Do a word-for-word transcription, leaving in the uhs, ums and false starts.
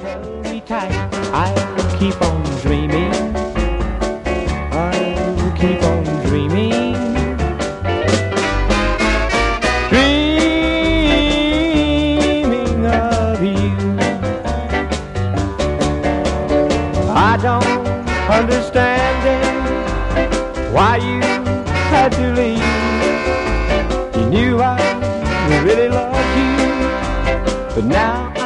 hold me tight, I'll keep on dreaming. I'll keep on dreaming. Dreaming of you. I don't understand it, why you had to leave. You knew I really loved you, but now